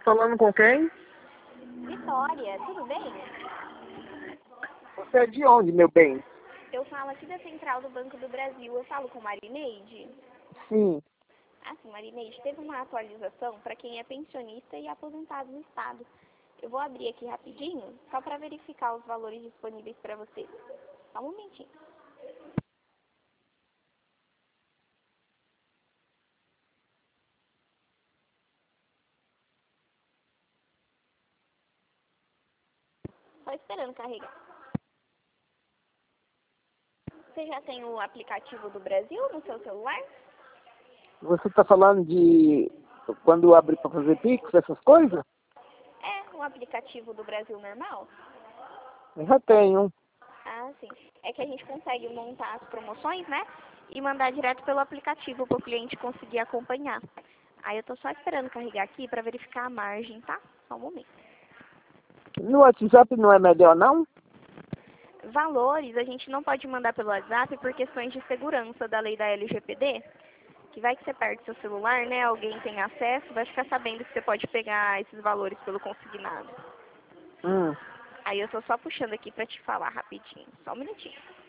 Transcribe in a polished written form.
falando com quem? Vitória, tudo bem? Você é de onde, meu bem? Eu falo aqui da Central do Banco do Brasil. Eu falo com Marineide? Sim. Sim, Marineide, teve uma atualização para quem é pensionista e aposentado no Estado. Eu vou abrir aqui rapidinho, só para verificar os valores disponíveis para você. Só um momentinho. Só esperando carregar. Você já tem o aplicativo do Brasil no seu celular? Você está falando de quando abre para fazer Pix, essas coisas? É, o aplicativo do Brasil normal? Eu já tenho. Sim. É que a gente consegue montar as promoções, né? E mandar direto pelo aplicativo para o cliente conseguir acompanhar. Aí eu tô só esperando carregar aqui para verificar a margem, tá? Só um momento. No WhatsApp não é melhor, não? Valores a gente não pode mandar pelo WhatsApp por questões de segurança da lei da LGPD. Que vai que você perde seu celular, né? Alguém tem acesso, vai ficar sabendo que você pode pegar esses valores pelo consignado. Aí eu tô só puxando aqui para te falar rapidinho. Só um minutinho.